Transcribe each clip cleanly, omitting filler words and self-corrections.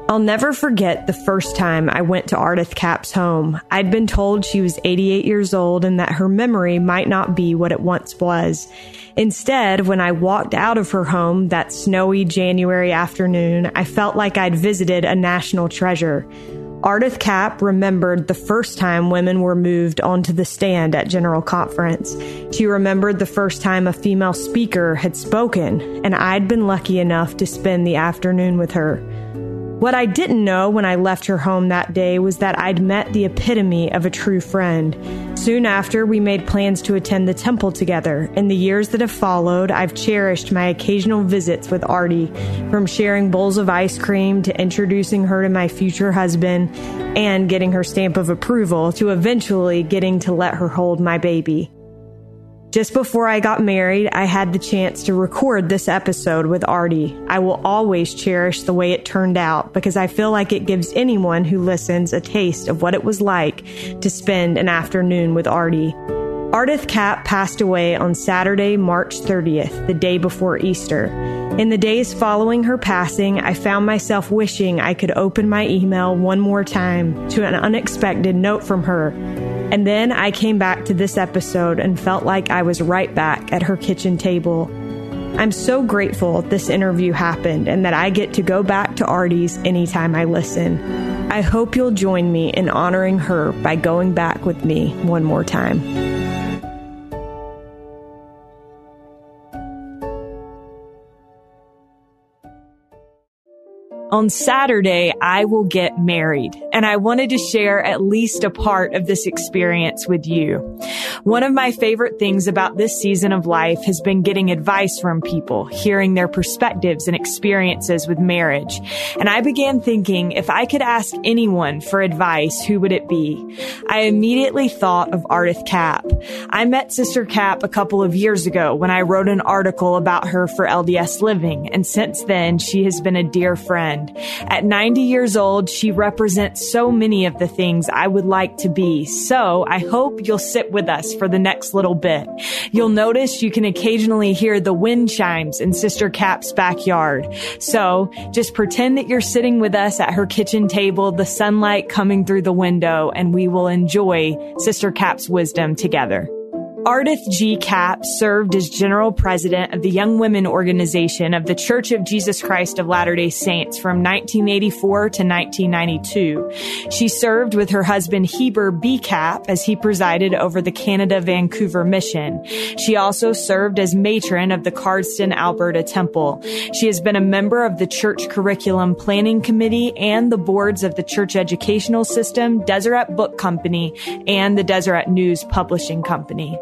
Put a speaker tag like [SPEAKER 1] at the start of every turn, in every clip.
[SPEAKER 1] I'll never forget the first time I went to Ardith Kapp's home. I'd been told she was 88 years old and that her memory might not be what it once was. Instead, when I walked out of her home that snowy January afternoon, I felt like I'd visited a national treasure. Ardith Kapp remembered the first time women were moved onto the stand at General Conference. She remembered the first time a female speaker had spoken, and I'd been lucky enough to spend the afternoon with her. What I didn't know when I left her home that day was that I'd met the epitome of a true friend. Soon after, we made plans to attend the temple together. In the years that have followed, I've cherished my occasional visits with Artie, from sharing bowls of ice cream to introducing her to my future husband and getting her stamp of approval to eventually getting to let her hold my baby. Just before I got married, I had the chance to record this episode with Artie. I will always cherish the way it turned out because I feel like it gives anyone who listens a taste of what it was like to spend an afternoon with Artie. Ardith Kapp passed away on Saturday, March 30th, the day before Easter. In the days following her passing, I found myself wishing I could open my email one more time to an unexpected note from her. And then I came back to this episode and felt like I was right back at her kitchen table. I'm so grateful this interview happened and that I get to go back to Artie's anytime I listen. I hope you'll join me in honoring her by going back with me one more time. On Saturday, I will get married, and I wanted to share at least a part of this experience with you. One of my favorite things about this season of life has been getting advice from people, hearing their perspectives and experiences with marriage. And I began thinking, if I could ask anyone for advice, who would it be? I immediately thought of Ardith Kapp. I met Sister Kapp a couple of years ago when I wrote an article about her for LDS Living, and since then, she has been a dear friend. At 90 years old, she represents so many of the things I would like to be. So I hope you'll sit with us for the next little bit. You'll notice you can occasionally hear the wind chimes in Sister Kapp's backyard. So just pretend that you're sitting with us at her kitchen table, the sunlight coming through the window, and we will enjoy Sister Kapp's wisdom together. Ardith G. Kapp served as General President of the Young Women Organization of the Church of Jesus Christ of Latter-day Saints from 1984 to 1992. She served with her husband Heber B. Kapp as he presided over the Canada-Vancouver mission. She also served as matron of the Cardston, Alberta Temple. She has been a member of the Church Curriculum Planning Committee and the boards of the Church Educational System, Deseret Book Company, and the Deseret News Publishing Company.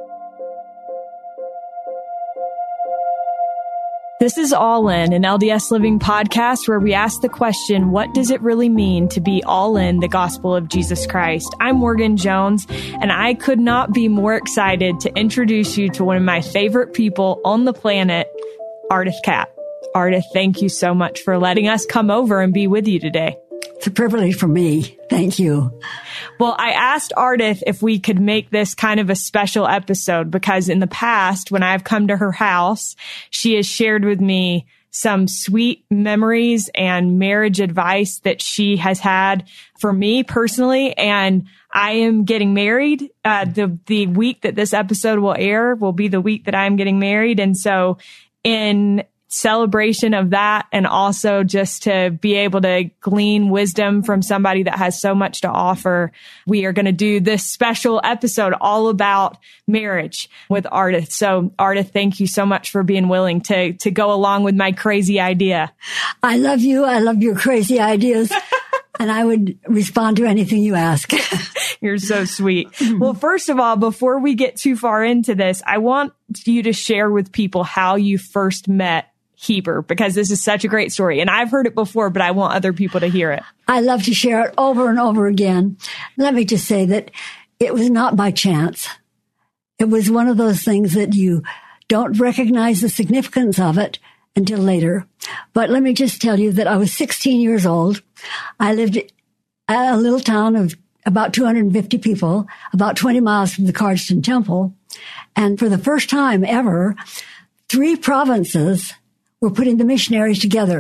[SPEAKER 1] This is All In, an LDS Living podcast where we ask the question, what does it really mean to be all in the gospel of Jesus Christ? I'm Morgan Jones, and I could not be more excited to introduce you to one of my favorite people on the planet, Ardith Kapp. Ardith, thank you so much for letting us come over and be with you today.
[SPEAKER 2] It's a privilege for me. Thank you.
[SPEAKER 1] Well, I asked Ardith if we could make this kind of a special episode because in the past, when I've come to her house, she has shared with me some sweet memories and marriage advice that she has had for me personally. And I am getting married. The week that this episode will air will be the week that I'm getting married. And so in celebration of that, and also just to be able to glean wisdom from somebody that has so much to offer, we are going to do this special episode all about marriage with Ardith. So Ardith, thank you so much for being willing to go along with my crazy idea.
[SPEAKER 2] I love you. I love your crazy ideas. And I would respond to anything you ask.
[SPEAKER 1] You're so sweet. Well, first of all, before we get too far into this, I want you to share with people how you first met Heber, because this is such a great story. And I've heard it before, but I want other people to hear it.
[SPEAKER 2] I love to share it over and over again. Let me just say that it was not by chance. It was one of those things that you don't recognize the significance of it until later. But let me just tell you that I was 16 years old. I lived in a little town of about 250 people, about 20 miles from the Cardston Temple. And for the first time ever, 3 provinces were putting the missionaries together.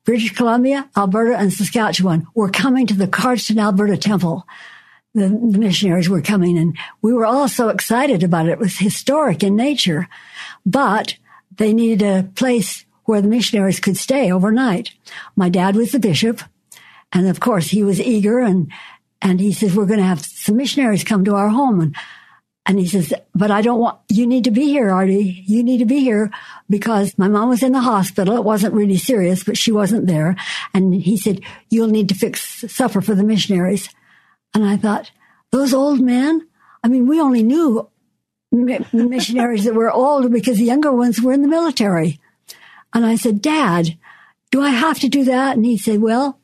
[SPEAKER 2] British Columbia, Alberta, and Saskatchewan were coming to the Cardston, Alberta Temple. The missionaries were coming, and we were all so excited about it. It was historic in nature, but they needed a place where the missionaries could stay overnight. My dad was the bishop, and of course he was eager, and he says, we're going to have some missionaries come to our home. And he says, but I don't want, you need to be here, Artie. You need to be here because my mom was in the hospital. It wasn't really serious, but she wasn't there. And he said, you'll need to fix supper for the missionaries. And I thought, those old men, I mean, we only knew missionaries that were older because the younger ones were in the military. And I said, Dad, do I have to do that? And he said, well,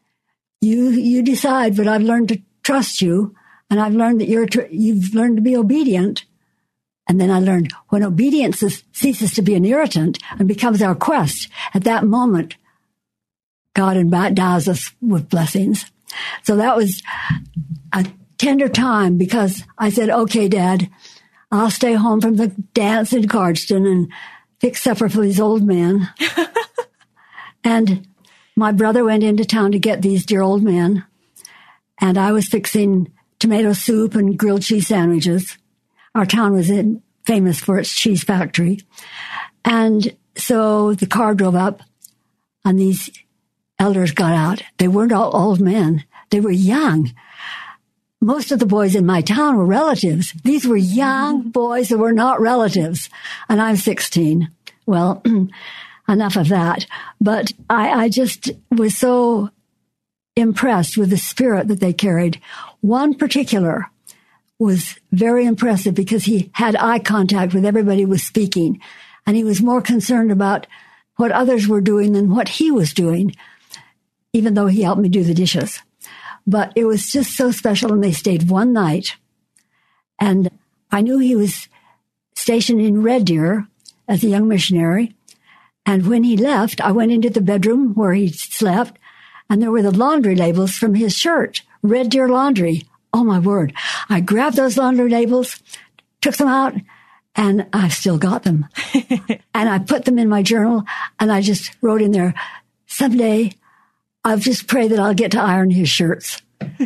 [SPEAKER 2] you decide, but I've learned to trust you. And I've learned that you've learned to be obedient. And then I learned when obedience ceases to be an irritant and becomes our quest, at that moment, God endows us with blessings. So that was a tender time because I said, okay, Dad, I'll stay home from the dance in Cardston and fix supper for these old men. And my brother went into town to get these dear old men. And I was fixing tomato soup and grilled cheese sandwiches. Our town was famous for its cheese factory. And so the car drove up and these elders got out. They weren't all old men. They were young. Most of the boys in my town were relatives. These were young boys that were not relatives. And I'm 16. Well, enough of that. But I just was so impressed with the spirit that they carried. One particular was very impressive because he had eye contact with everybody who was speaking. And he was more concerned about what others were doing than what he was doing, even though he helped me do the dishes. But it was just so special, and they stayed one night. And I knew he was stationed in Red Deer as a young missionary. And when he left, I went into the bedroom where he slept, and there were the laundry labels from his shirt, Red Deer Laundry. Oh, my word. I grabbed those laundry labels, took them out, and I've still got them. And I put them in my journal, and I just wrote in there, someday I'll just pray that I'll get to iron his shirts.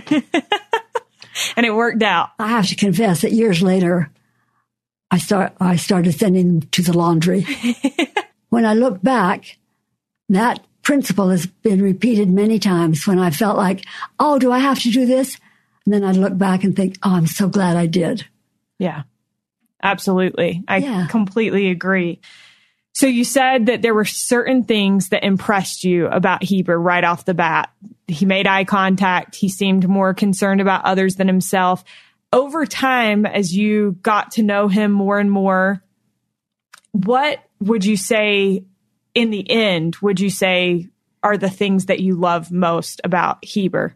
[SPEAKER 1] And it worked out.
[SPEAKER 2] I have to confess that years later, I started sending them to the laundry. When I look back, that principle has been repeated many times when I felt like, oh, do I have to do this? And then I'd look back and think, oh, I'm so glad I did.
[SPEAKER 1] Yeah, absolutely. I completely agree. So you said that there were certain things that impressed you about Heber right off the bat. He made eye contact. He seemed more concerned about others than himself. Over time, as you got to know him more and more, what would you say in the end, would you say are the things that you love most about Heber?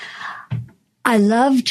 [SPEAKER 2] I loved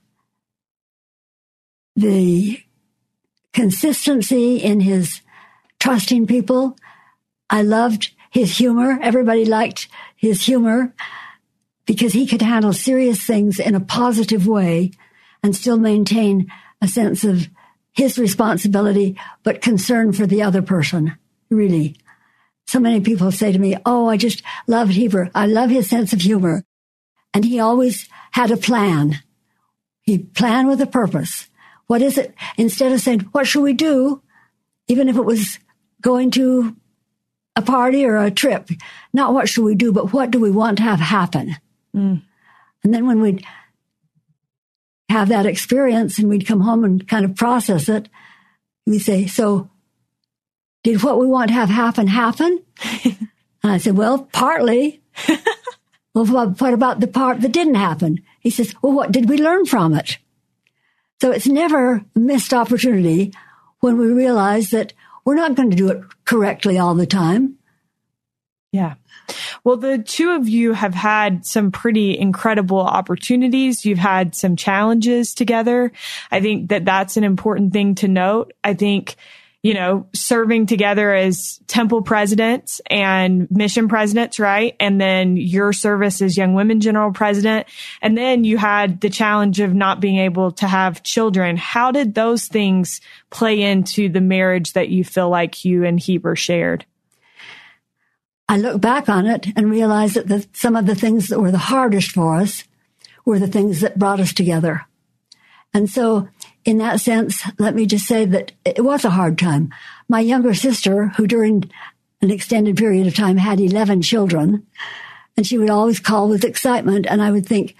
[SPEAKER 2] the consistency in his trusting people. I loved his humor. Everybody liked his humor because he could handle serious things in a positive way and still maintain a sense of his responsibility, but concern for the other person, really. So many people say to me, oh, I just love Heber. I love his sense of humor. And he always had a plan. He'd plan with a purpose. What is it? Instead of saying, what should we do? Even if it was going to a party or a trip, not what should we do, but what do we want to have happen? And then when we'd have that experience and we'd come home and kind of process it, we'd say, so did what we want to have happen? And I said, well, partly. Well, what about the part that didn't happen? He says, well, what did we learn from it? So it's never a missed opportunity when we realize that we're not going to do it correctly all the time.
[SPEAKER 1] Yeah. Well, the two of you have had some pretty incredible opportunities. You've had some challenges together. I think that that's an important thing to note. I think, serving together as temple presidents and mission presidents, right? And then your service as Young Women General President. And then you had the challenge of not being able to have children. How did those things play into the marriage that you feel like you and Heber shared?
[SPEAKER 2] I look back on it and realize that some of the things that were the hardest for us were the things that brought us together. And so in that sense, let me just say that it was a hard time. My younger sister, who during an extended period of time had 11 children, and she would always call with excitement, and I would think,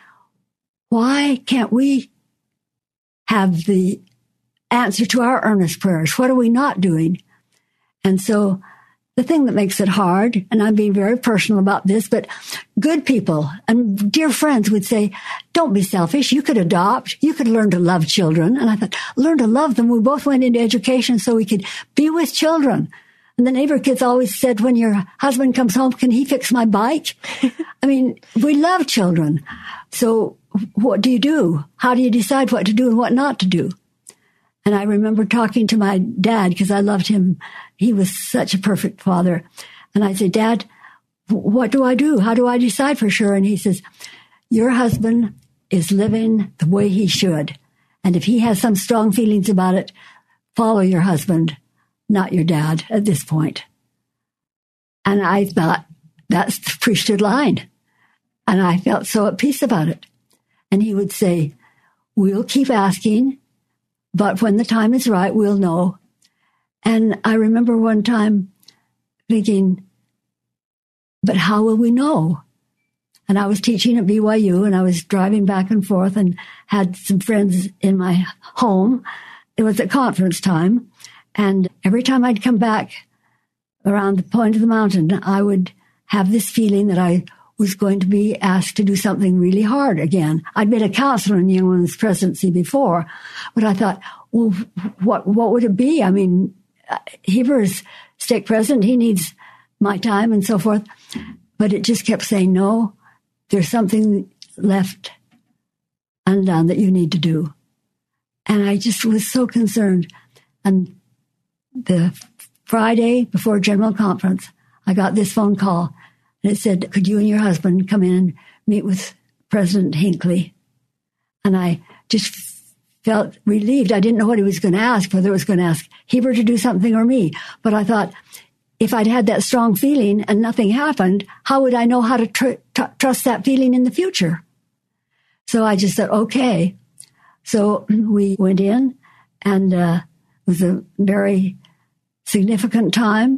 [SPEAKER 2] why can't we have the answer to our earnest prayers? What are we not doing? And so the thing that makes it hard, and I'm being very personal about this, but good people and dear friends would say, don't be selfish. You could adopt. You could learn to love children. And I thought, learn to love them. We both went into education so we could be with children. And the neighbor kids always said, when your husband comes home, can he fix my bike? I mean, we love children. So what do you do? How do you decide what to do and what not to do? And I remember talking to my dad because I loved him. He was such a perfect father. And I said, Dad, what do I do? How do I decide for sure? And he says, your husband is living the way he should. And if he has some strong feelings about it, follow your husband, not your dad at this point. And I thought, that's the priesthood line. And I felt so at peace about it. And he would say, we'll keep asking, but when the time is right, we'll know. And I remember one time thinking, but how will we know? And I was teaching at BYU, and I was driving back and forth and had some friends in my home. It was at conference time. And every time I'd come back around the point of the mountain, I would have this feeling that I was going to be asked to do something really hard again. I'd been a counselor in the Young Women's Presidency before, but I thought, well, what would it be? I mean, Heber's stake president, he needs my time and so forth. But it just kept saying, no, there's something left undone that you need to do. And I just was so concerned. And the Friday before General Conference, I got this phone call. And it said, could you and your husband come in and meet with President Hinckley? And I just felt relieved. I didn't know what he was going to ask, whether it was going to ask Heber to do something or me. But I thought, if I'd had that strong feeling and nothing happened, how would I know how to trust that feeling in the future? So I just said, okay. So we went in, and it was a very significant time.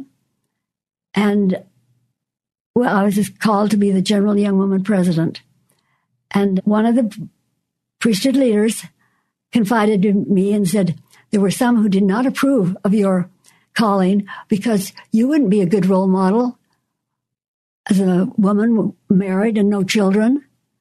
[SPEAKER 2] And well, I was just called to be the General Young Woman President. And one of the priesthood leaders confided to me and said, there were some who did not approve of your calling because you wouldn't be a good role model as a woman married and no children.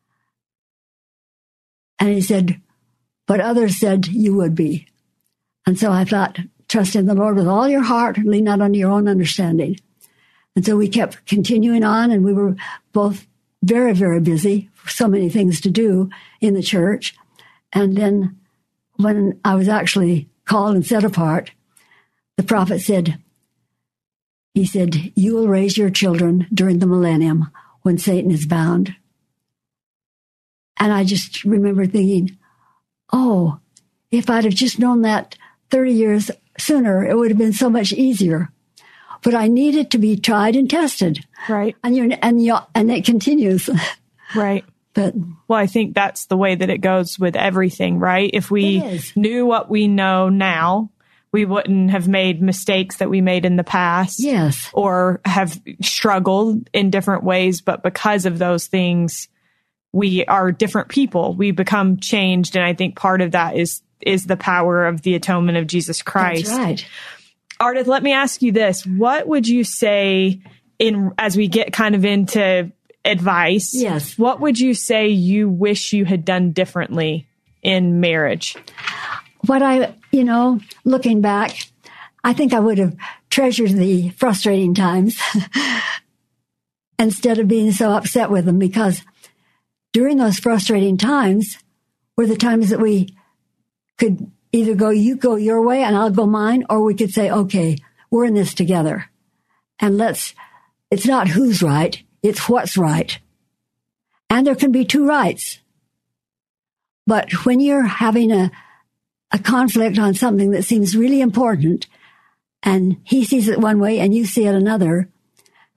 [SPEAKER 2] And he said, but others said you would be. And so I thought, trust in the Lord with all your heart, lean not on your own understanding. And so we kept continuing on, and we were both very, very busy, so many things to do in the church. And then when I was actually called and set apart, the prophet said, he said, you will raise your children during the millennium when Satan is bound. And I just remember thinking, oh, if I'd have just known that 30 years sooner, it would have been so much easier. But I needed to be tried and tested.
[SPEAKER 1] Right.
[SPEAKER 2] And it continues.
[SPEAKER 1] Right.
[SPEAKER 2] But
[SPEAKER 1] well, I think that's the way that it goes with everything, right? If we knew what we know now, we wouldn't have made mistakes that we made in the past.
[SPEAKER 2] Yes.
[SPEAKER 1] Or have struggled in different ways. But because of those things, we are different people. We become changed. And I think part of that is the power of the atonement of Jesus Christ.
[SPEAKER 2] That's right.
[SPEAKER 1] Ardith, let me ask you this. What would you say as we get kind of into advice?
[SPEAKER 2] Yes.
[SPEAKER 1] What would you say you wish you had done differently in marriage?
[SPEAKER 2] What looking back, I think I would have treasured the frustrating times instead of being so upset with them, because during those frustrating times were the times that we could either you go your way and I'll go mine, or we could say, okay, we're in this together. And it's not who's right, it's what's right. And there can be two rights. But when you're having a conflict on something that seems really important, and he sees it one way and you see it another,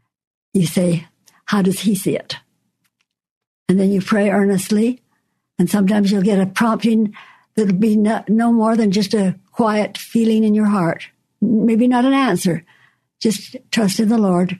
[SPEAKER 2] you say, how does he see it? And then you pray earnestly, and sometimes you'll get a prompting that'll be no more than just a quiet feeling in your heart. Maybe not an answer. Just trust in the Lord.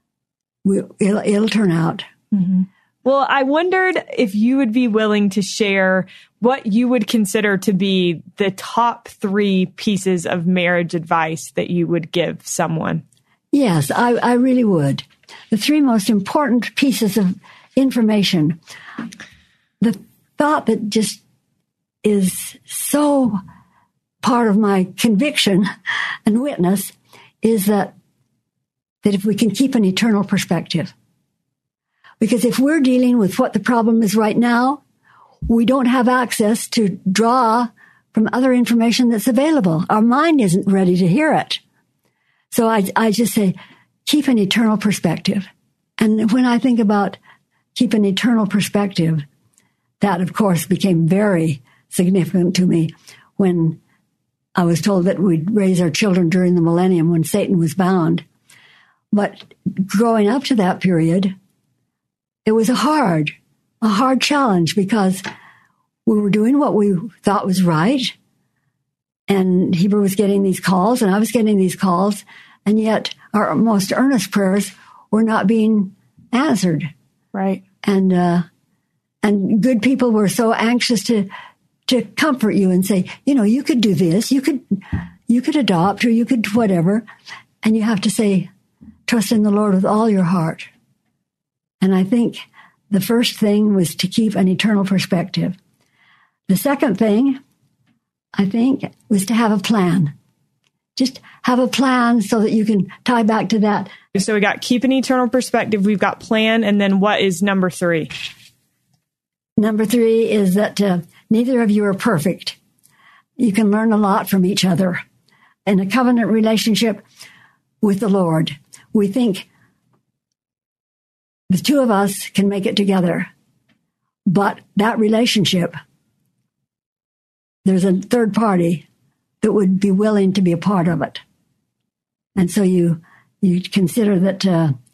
[SPEAKER 2] It'll turn out.
[SPEAKER 1] Mm-hmm. Well, I wondered if you would be willing to share what you would consider to be the top 3 pieces of marriage advice that you would give someone.
[SPEAKER 2] Yes, I really would. The 3 most important pieces of information. The thought that just is so part of my conviction and witness is that if we can keep an eternal perspective. Because if we're dealing with what the problem is right now, we don't have access to draw from other information that's available. Our mind isn't ready to hear it. So I just say, keep an eternal perspective. And when I think about keep an eternal perspective, that, of course, became very significant to me when I was told that we'd raise our children during the millennium when Satan was bound. But growing up to that period, it was a hard challenge because we were doing what we thought was right. And Heber was getting these calls and I was getting these calls. And yet our most earnest prayers were not being answered.
[SPEAKER 1] Right.
[SPEAKER 2] And good people were so anxious to comfort you and say, you could do this, you could adopt, or you could whatever. And you have to say, trust in the Lord with all your heart. And I think the first thing was to keep an eternal perspective. The second thing, I think, was to have a plan. Just have a plan so that you can tie back to that.
[SPEAKER 1] So we got keep an eternal perspective, we've got plan, and then what is number 3?
[SPEAKER 2] Number 3 is that neither of you are perfect. You can learn a lot from each other. In a covenant relationship with the Lord, we think the 2 of us can make it together. But that relationship, there's a third party that would be willing to be a part of it. And so you consider that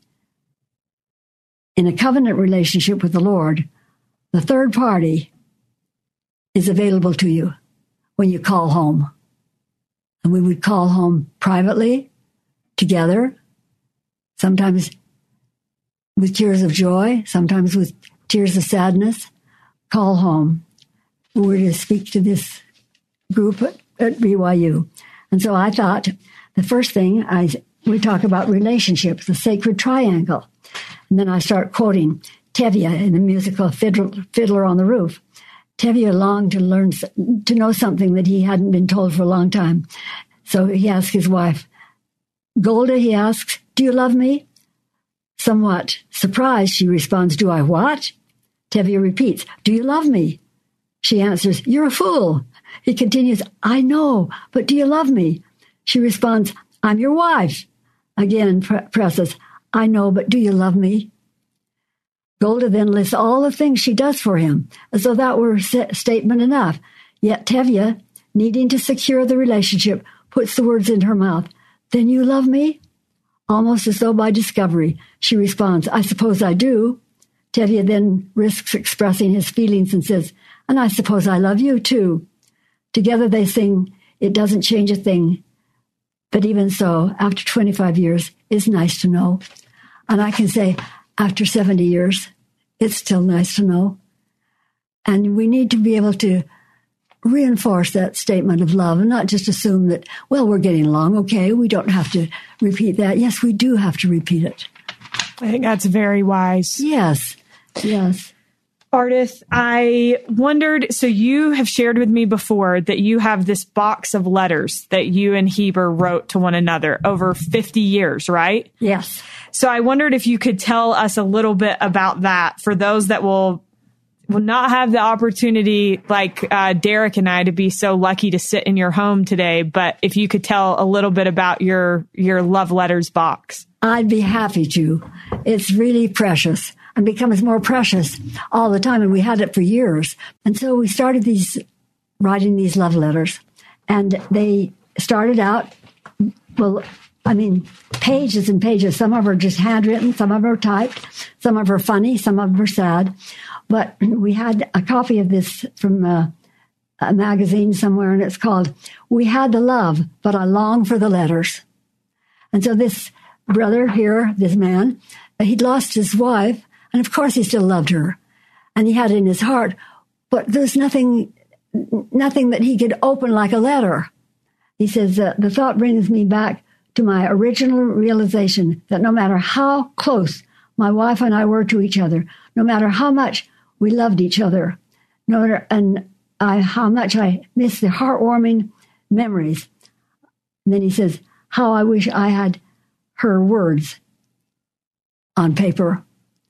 [SPEAKER 2] in a covenant relationship with the Lord, the third party is available to you when you call home. And we would call home privately, together, sometimes with tears of joy, sometimes with tears of sadness. Call home. We're to speak to this group at BYU. And so I thought the first thing we talk about relationships, the sacred triangle. And then I start quoting Tevye in the musical Fiddler on the Roof. Tevye longed to know something that he hadn't been told for a long time. So he asked his wife, Golda, he asks, do you love me? Somewhat surprised, she responds, do I what? Tevye repeats, do you love me? She answers, you're a fool. He continues, I know, but do you love me? She responds, I'm your wife. Again presses, I know, but do you love me? Golda then lists all the things she does for him, as though that were a statement enough. Yet Tevye, needing to secure the relationship, puts the words in her mouth. Then you love me? Almost as though by discovery, she responds, I suppose I do. Tevye then risks expressing his feelings and says, and I suppose I love you too. Together they sing, It Doesn't Change a Thing. But even so, after 25 years, it's nice to know. And I can say, after 70 years, it's still nice to know. And we need to be able to reinforce that statement of love and not just assume that, well, we're getting along. Okay, we don't have to repeat that. Yes, we do have to repeat it.
[SPEAKER 1] I think that's very wise.
[SPEAKER 2] Yes.
[SPEAKER 1] Ardith, I wondered, so you have shared with me before that you have this box of letters that you and Heber wrote to one another over 50 years, right?
[SPEAKER 2] Yes.
[SPEAKER 1] So I wondered if you could tell us a little bit about that for those that will not have the opportunity like Derek and I to be so lucky to sit in your home today. But if you could tell a little bit about your love letters box.
[SPEAKER 2] I'd be happy to. It's really precious and becomes more precious all the time. And we had it for years. And so we started writing these love letters. And they started out, well, pages and pages. Some of them are just handwritten, some of them are typed, some of them are funny, some of them are sad. But we had a copy of this from a magazine somewhere, and it's called "We Had the Love, But I Long for the Letters." And so this brother here, this man, he'd lost his wife, and of course he still loved her. And he had it in his heart, but there's nothing that he could open like a letter. He says, the thought brings me back to my original realization that no matter how close my wife and I were to each other, no matter how much we loved each other, how much I miss the heartwarming memories. And then he says, how I wish I had her words on paper.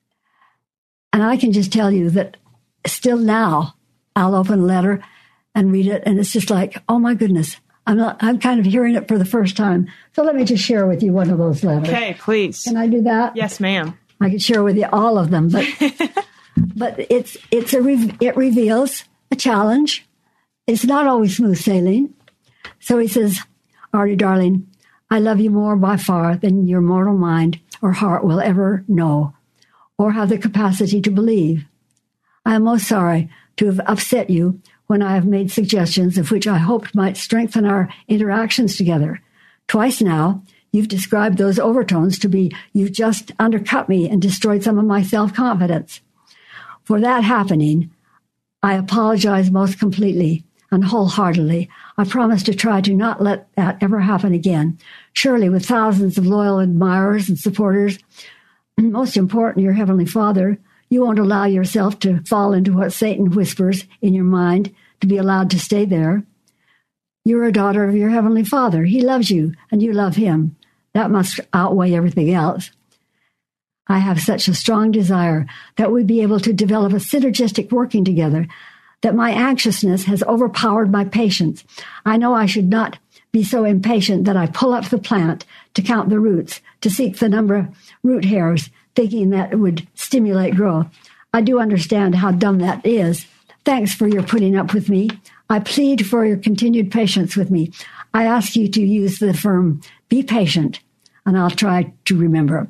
[SPEAKER 2] And I can just tell you that still now I'll open a letter and read it, and it's just like, oh my goodness, I'm kind of hearing it for the first time. So let me just share with you one of those letters.
[SPEAKER 1] Okay, please.
[SPEAKER 2] Can I do that?
[SPEAKER 1] Yes, ma'am.
[SPEAKER 2] I could share with you all of them, but but it reveals a challenge. It's not always smooth sailing. So he says, Artie, darling, I love you more by far than your mortal mind or heart will ever know or have the capacity to believe. I am most sorry to have upset you when I have made suggestions of which I hoped might strengthen our interactions together. Twice now, you've described those overtones to be, you've just undercut me and destroyed some of my self-confidence. For that happening, I apologize most completely and wholeheartedly. I promise to try to not let that ever happen again. Surely, with thousands of loyal admirers and supporters, most important, your Heavenly Father, you won't allow yourself to fall into what Satan whispers in your mind to be allowed to stay there. You're a daughter of your Heavenly Father. He loves you, and you love him. That must outweigh everything else. I have such a strong desire that we be able to develop a synergistic working together, that my anxiousness has overpowered my patience. I know I should not be so impatient that I pull up the plant to count the roots, to seek the number of root hairs, thinking that it would stimulate growth. I do understand how dumb that is. Thanks for your putting up with me. I plead for your continued patience with me. I ask you to use the firm, be patient, and I'll try to remember.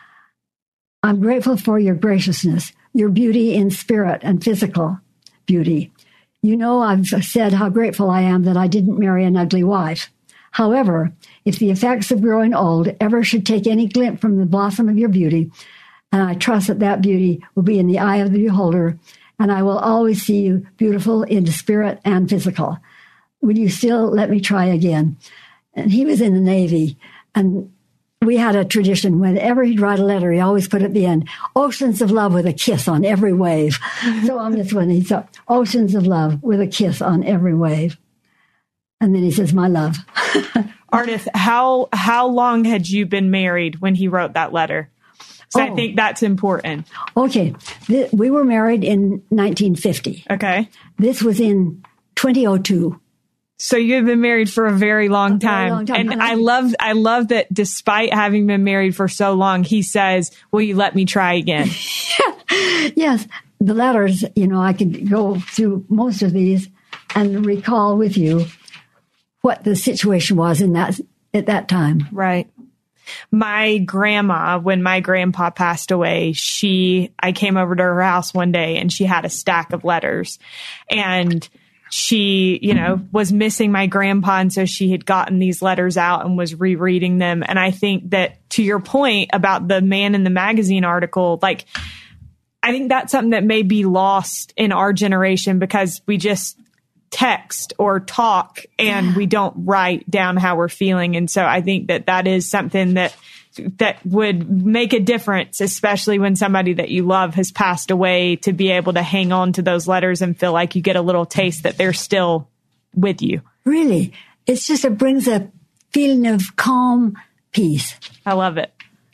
[SPEAKER 2] I'm grateful for your graciousness, your beauty in spirit and physical beauty. You know, I've said how grateful I am that I didn't marry an ugly wife. However, if the effects of growing old ever should take any glint from the blossom of your beauty, and I trust that that beauty will be in the eye of the beholder, and I will always see you beautiful in spirit and physical. Will you still let me try again? And he was in the Navy, and we had a tradition. Whenever he'd write a letter, he always put at the end, oceans of love with a kiss on every wave. So on this one, he said, oceans of love with a kiss on every wave. And then he says, my love.
[SPEAKER 1] Ardith, how long had you been married when he wrote that letter? So I think that's important.
[SPEAKER 2] Okay. We were married in 1950.
[SPEAKER 1] Okay.
[SPEAKER 2] This was in 2002.
[SPEAKER 1] So you've been married for a very long time. And I love that despite having been married for so long, he says, will you let me try again?
[SPEAKER 2] Yes. The letters, I could go through most of these and recall with you what the situation was at that time.
[SPEAKER 1] Right. My grandma, when my grandpa passed away, I came over to her house one day and she had a stack of letters, and she, was missing my grandpa. And so she had gotten these letters out and was rereading them. And I think that, to your point about the Man in the Magazine article, I think that's something that may be lost in our generation because we just text or talk and we don't write down how we're feeling. And so I think that is something that would make a difference, especially when somebody that you love has passed away, to be able to hang on to those letters and feel like you get a little taste that they're still with you.
[SPEAKER 2] Really. It brings a feeling of calm peace.
[SPEAKER 1] I love it.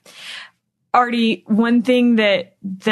[SPEAKER 1] Artie, one thing that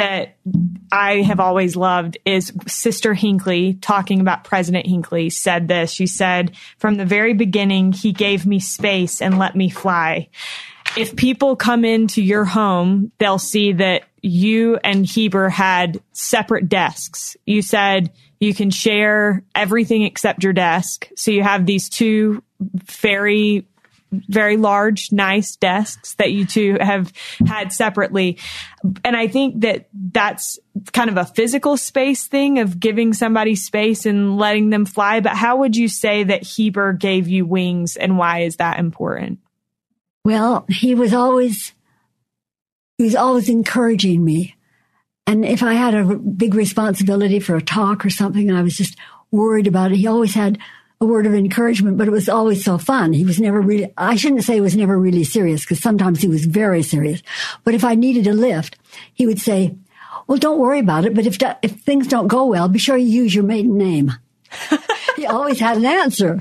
[SPEAKER 1] I have always loved is Sister Hinckley, talking about President Hinckley, said this. She said, from the very beginning, he gave me space and let me fly. If people come into your home, they'll see that you and Heber had separate desks. You said you can share everything except your desk. So you have these two very very large, nice desks that you two have had separately. And I think that that's kind of a physical space thing of giving somebody space and letting them fly. But how would you say that Heber gave you wings, and why is that important?
[SPEAKER 2] Well, he was always encouraging me. And if I had a big responsibility for a talk or something and I was just worried about it, he always had a word of encouragement, but it was always so fun. He was never really, I shouldn't say he was never really serious, because sometimes he was very serious. But if I needed a lift, he would say, well, don't worry about it, but if things don't go well, be sure you use your maiden name. He always had an answer.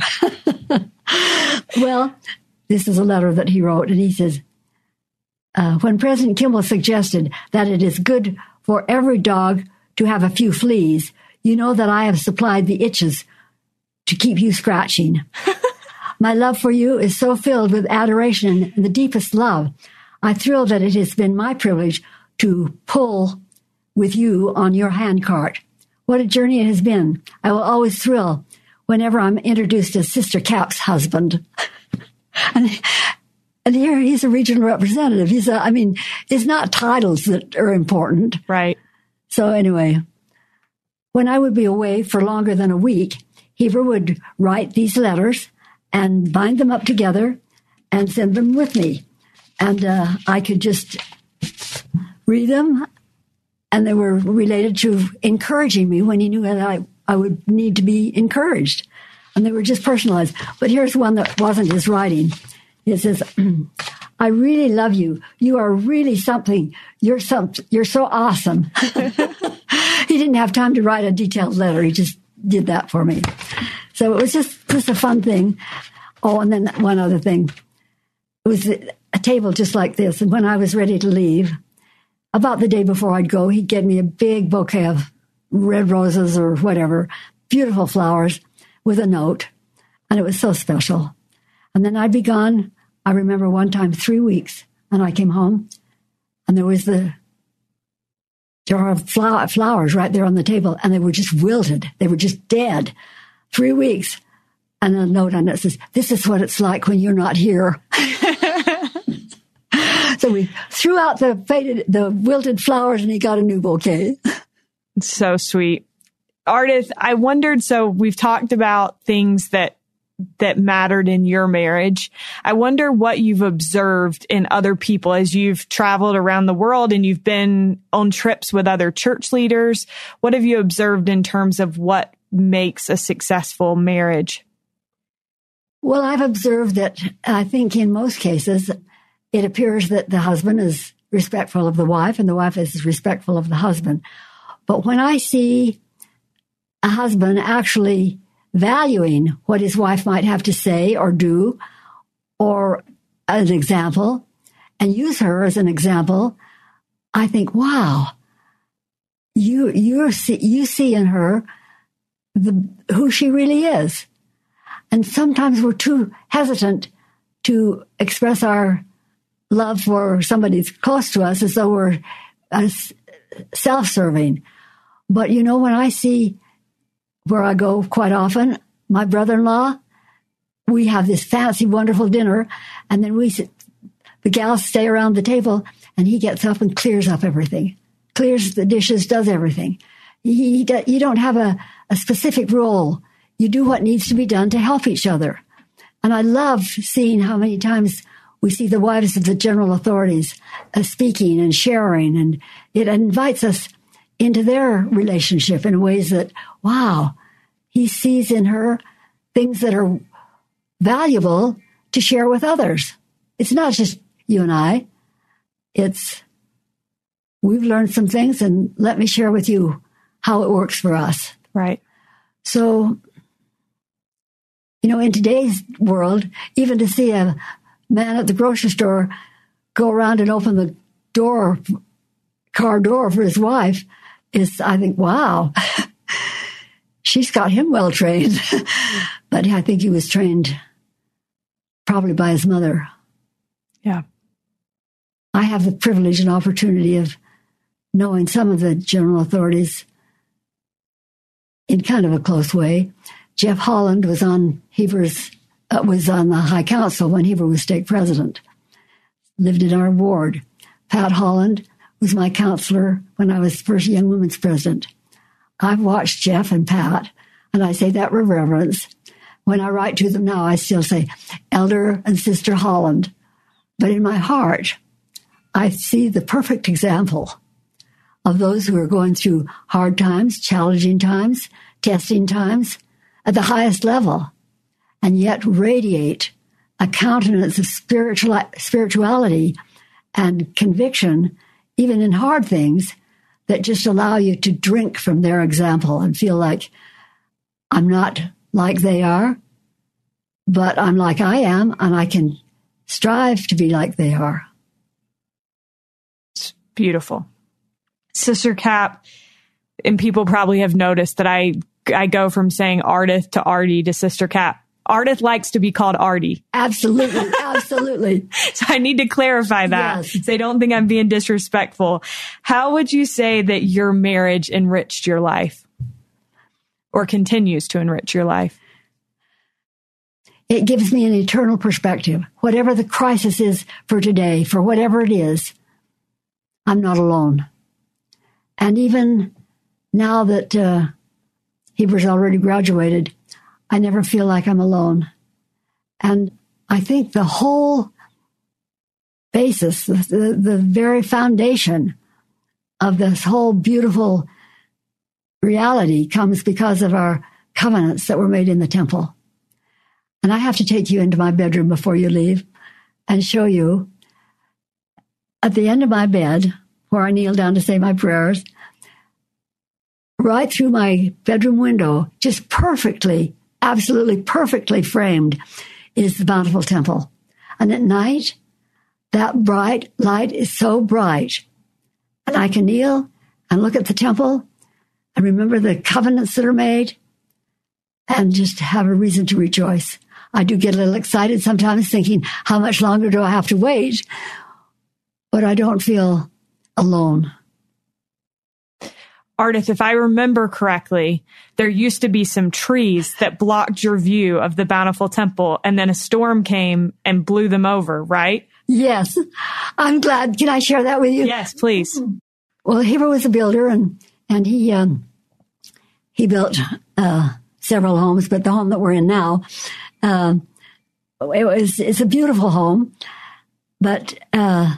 [SPEAKER 2] Well, this is a letter that he wrote, and he says, when President Kimball suggested that it is good for every dog to have a few fleas, you know that I have supplied the itches to keep you scratching. My love for you is so filled with adoration and the deepest love. I thrill that it has been my privilege to pull with you on your handcart. What a journey it has been. I will always thrill whenever I'm introduced as Sister Cap's husband. And here he's a regional representative. It's not titles that are important.
[SPEAKER 1] Right.
[SPEAKER 2] So anyway, when I would be away for longer than a week, Heber would write these letters and bind them up together and send them with me. And I could just read them, and they were related to encouraging me when he knew that I would need to be encouraged. And they were just personalized. But here's one that wasn't his writing. It says, I really love you. You are really something. You're so awesome. He didn't have time to write a detailed letter. He just did that for me. So it was just a fun thing. Oh, and then one other thing. It was a table just like this. And when I was ready to leave, about the day before I'd go, he'd get me a big bouquet of red roses or whatever, beautiful flowers with a note. And it was so special. And then I'd be gone. I remember one time 3 weeks, and I came home, and there was the jar of flowers right there on the table, and they were just wilted. They were just dead. 3 weeks. And a note on it says, this is what it's like when you're not here. So we threw out the wilted flowers, and he got a new bouquet.
[SPEAKER 1] It's so sweet. Ardith, I wondered, so we've talked about things that mattered in your marriage. I wonder what you've observed in other people as you've traveled around the world and you've been on trips with other church leaders. What have you observed in terms of what makes a successful marriage?
[SPEAKER 2] Well, I've observed that I think in most cases, it appears that the husband is respectful of the wife and the wife is respectful of the husband. But when I see a husband actually valuing what his wife might have to say or do, or as an example, and use her as an example, I think, wow, you see in her who she really is. And sometimes we're too hesitant to express our love for somebody that's close to us as though we're self-serving. But when I see where I go quite often, my brother-in-law, we have this fancy, wonderful dinner, and then the gals stay around the table, and he gets up and clears up everything, clears the dishes, does everything. You don't have a specific role. You do what needs to be done to help each other. And I love seeing how many times we see the wives of the general authorities speaking and sharing, and it invites us into their relationship in ways that, wow, he sees in her things that are valuable to share with others. It's not just you and I. We've learned some things, and let me share with you how it works for us.
[SPEAKER 1] Right.
[SPEAKER 2] So, in today's world, even to see a man at the grocery store go around and open the car door for his wife is, I think, wow, she's got him well trained. But I think he was trained probably by his mother.
[SPEAKER 1] Yeah.
[SPEAKER 2] I have the privilege and opportunity of knowing some of the general authorities in kind of a close way. Jeff Holland was on Heber's was on the High Council when Heber was stake president, lived in our ward. Pat Holland was my counselor when I was first Young Women's president. I've watched Jeff and Pat, and I say that with reverence. When I write to them now, I still say Elder and Sister Holland. But in my heart, I see the perfect example of those who are going through hard times, challenging times, testing times at the highest level, and yet radiate a countenance of spirituality and conviction, even in hard things, that just allow you to drink from their example and feel like I'm not like they are, but I'm like I am, and I can strive to be like they are.
[SPEAKER 1] It's beautiful. Sister Cap, and people probably have noticed that I go from saying Ardith to Artie to Sister Cap. Ardith likes to be called Artie.
[SPEAKER 2] Absolutely, absolutely.
[SPEAKER 1] So I need to clarify that. Yes. They don't think I'm being disrespectful. How would you say that your marriage enriched your life or continues to enrich your life?
[SPEAKER 2] It gives me an eternal perspective. Whatever the crisis is for today, for whatever it is, I'm not alone. And even now that Heber's already graduated, I never feel like I'm alone. And I think the whole basis, the very foundation of this whole beautiful reality comes because of our covenants that were made in the temple. And I have to take you into my bedroom before you leave and show you at the end of my bed, where I kneel down to say my prayers, right through my bedroom window, just perfectly, absolutely perfectly framed, is the Bountiful Temple. And at night, that bright light is so bright. And I can kneel and look at the temple and remember the covenants that are made and just have a reason to rejoice. I do get a little excited sometimes thinking, how much longer do I have to wait? But I don't feel alone.
[SPEAKER 1] Ardith, if I remember correctly, there used to be some trees that blocked your view of the Bountiful Temple, and then a storm came and blew them over, right?
[SPEAKER 2] Yes. I'm glad. Can I share that with you?
[SPEAKER 1] Yes, please.
[SPEAKER 2] Well, Heber was a builder, and he built several homes, but the home that we're in now, it's a beautiful home, but the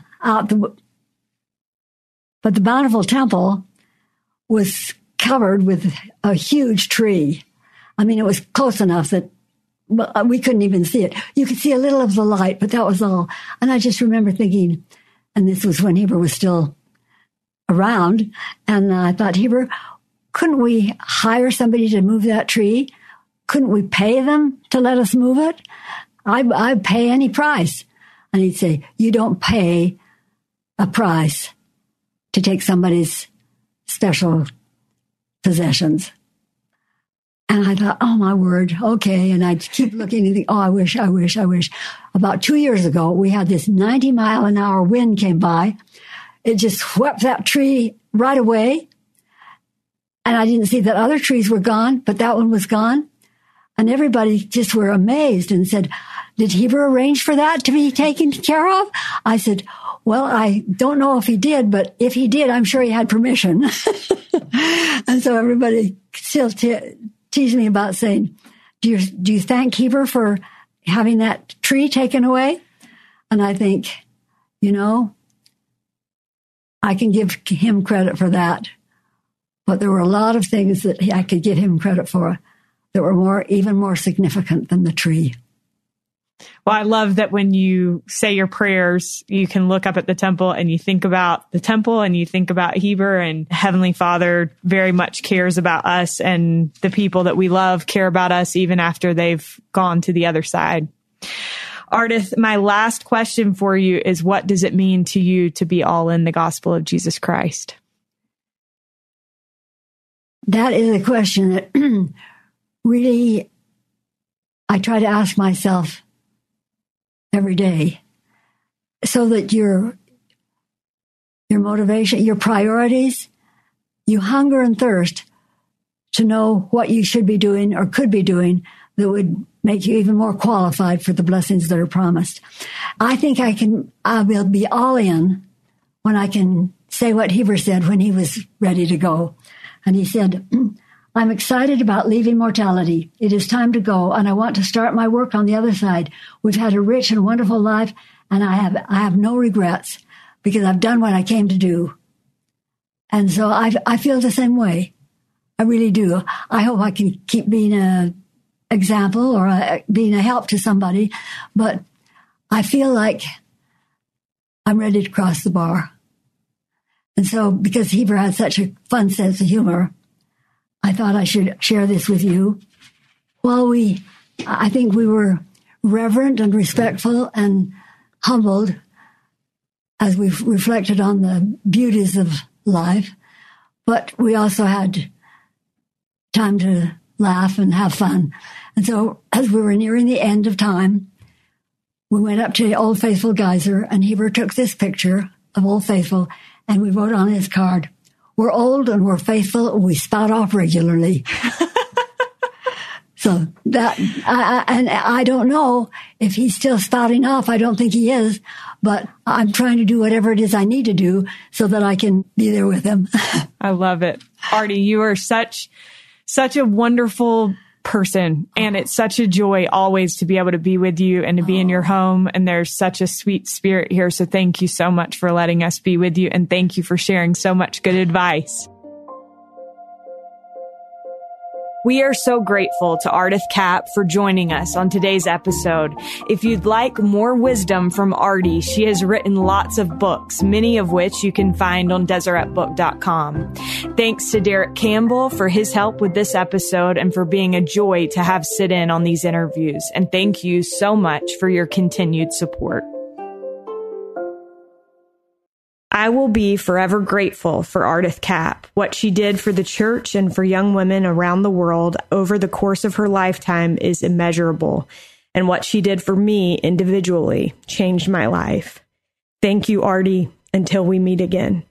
[SPEAKER 2] Bountiful Temple was covered with a huge tree. I mean, it was close enough that we couldn't even see it. You could see a little of the light, but that was all. And I just remember thinking, and this was when Heber was still around, and I thought, Heber, couldn't we hire somebody to move that tree? Couldn't we pay them to let us move it? I'd pay any price. And he'd say, you don't pay a price to take somebody's special possessions. And I thought, oh, my word, okay. And I'd keep looking and think, oh, I wish. About 2 years ago, we had this 90-mile-an-hour wind came by. It just swept that tree right away. And I didn't see that other trees were gone, but that one was gone. And everybody just were amazed and said, did Heber arrange for that to be taken care of? I said, well, I don't know if he did, but if he did, I'm sure he had permission. And so everybody still teased me about saying, do you thank Heber for having that tree taken away? And I think, I can give him credit for that. But there were a lot of things that I could give him credit for that were even more significant than the tree.
[SPEAKER 1] Well, I love that when you say your prayers, you can look up at the temple and you think about the temple and you think about Heber, and Heavenly Father very much cares about us, and the people that we love care about us even after they've gone to the other side. Ardith, my last question for you is, what does it mean to you to be all in the gospel of Jesus Christ?
[SPEAKER 2] That is a question that really I try to ask myself every day, so that your motivation, your priorities, you hunger and thirst to know what you should be doing or could be doing that would make you even more qualified for the blessings that are promised. I think I will be all in when I can say what Heber said when he was ready to go. And he said, I'm excited about leaving mortality. It is time to go, and I want to start my work on the other side. We've had a rich and wonderful life, and I have no regrets because I've done what I came to do. And so I feel the same way. I really do. I hope I can keep being an example or being a help to somebody, but I feel like I'm ready to cross the bar. And so because Heber had such a fun sense of humor, I thought I should share this with you. I think we were reverent and respectful and humbled as we reflected on the beauties of life, but we also had time to laugh and have fun. And so as we were nearing the end of time, we went up to Old Faithful Geyser, and Heber took this picture of Old Faithful, and we wrote on his card, we're old and we're faithful and we spout off regularly. So that, I don't know if he's still spouting off. I don't think he is, but I'm trying to do whatever it is I need to do so that I can be there with him.
[SPEAKER 1] I love it. Artie, you are such a wonderful person, and it's such a joy always to be able to be with you and to be in your home, and there's such a sweet spirit here, so thank you so much for letting us be with you, and thank you for sharing so much good advice. We are so grateful to Ardith Kapp for joining us on today's episode. If you'd like more wisdom from Artie, she has written lots of books, many of which you can find on DeseretBook.com. Thanks to Derek Campbell for his help with this episode and for being a joy to have sit in on these interviews. And thank you so much for your continued support. I will be forever grateful for Ardith Kapp. What she did for the church and for young women around the world over the course of her lifetime is immeasurable. And what she did for me individually changed my life. Thank you, Artie. Until we meet again.